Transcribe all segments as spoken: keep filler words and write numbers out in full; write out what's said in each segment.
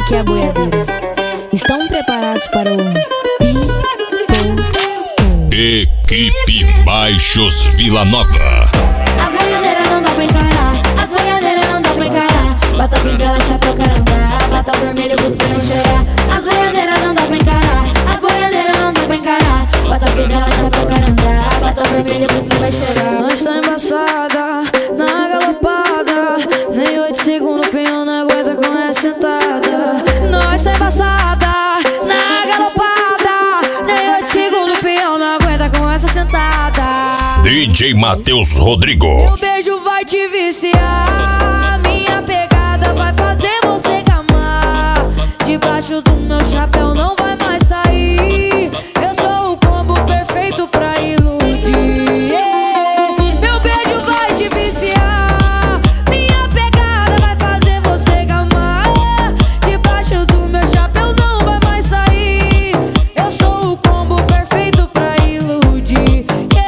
aqui é a boiadeira. Estão preparados para o Pi-Pom-Pom? Equipe Baixos Vila Nova. As boiadeiras não dá pra encarar, as boiadeiras não dá pra encarar. Bota fivela, chapéu, caramba, bota vermelho pros pneus cheirar. As boiadeiras não dá pra encarar, as boiadeiras não dá pra encarar. Bota fivela, chapéu, caramba, bota vermelho pros pneus cheirar. Nós tá embaçada, na galopada, nem oito segundos o peão não aguenta com essa sentada. Nós tá embaçada, na galopada, nem oito segundos o peão não aguenta com essa sentada. D J Matheus Rodrigo. Meu beijo vai te viciar, minha pegada vai fazer você gamar. Debaixo do meu chapéu não vai mais sair. Eu sou o combo perfeito pra iludir. Yeah. Meu beijo vai te viciar, minha pegada vai fazer você gamar. Debaixo do meu chapéu não vai mais sair. Eu sou o combo perfeito pra iludir.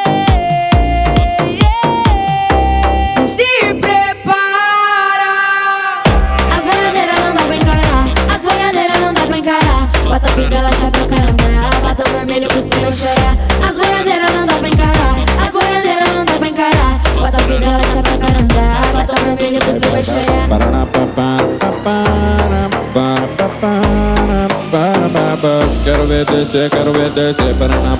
Se prepara. As boiadeiras não dá pra encarar, as boiadeiras não dá pra encarar. Bota fivela, chapéu, caramba, bota vermelho pros pneus cheirar. As boiadeiras não dá pra encarar, as boiadeiras não dá pra encarar. Bota fivela, chapéu, caramba, bota vermelho pros pneus cheirar. Quero ver descer, quero ver descer.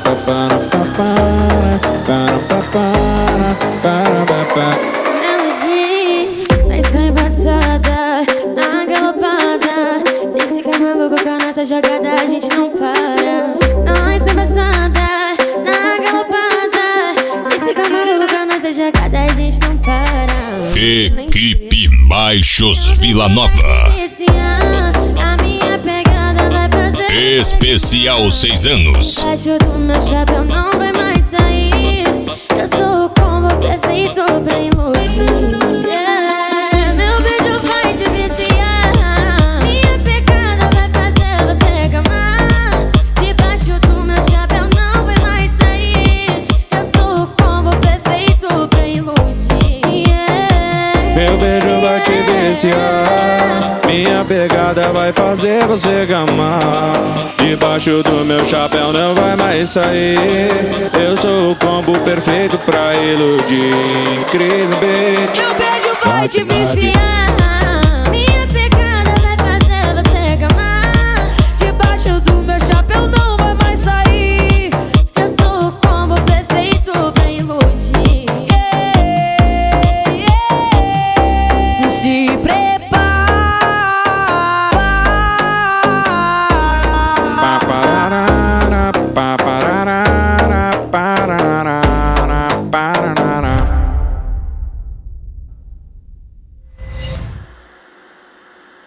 Nós tá embaçada, na galopada. Se ficar maluco com a nossa jogada, a gente não para. Nós tá embaçada, na galopada. Se ficar maluco com a nossa jogada, a gente não para. Equipe Baixos Vila Nova. A minha pegada vai fazer Especial seis anos. Debaixo do meu chapéu não vai mais sair. Eu sou o combo perfeito pra iludir. Yeah. Meu beijo vai te viciar, minha pegada vai fazer você gamar. Debaixo do meu chapéu não vai mais sair. Eu sou o combo perfeito pra iludir. Yeah. Meu beijo vai te viciar, minha pegada vai fazer você gamar. Debaixo do meu chapéu não vai mais sair. Eu sou o combo perfeito pra iludir. Cris Beat. Meu beijo vai te viciar,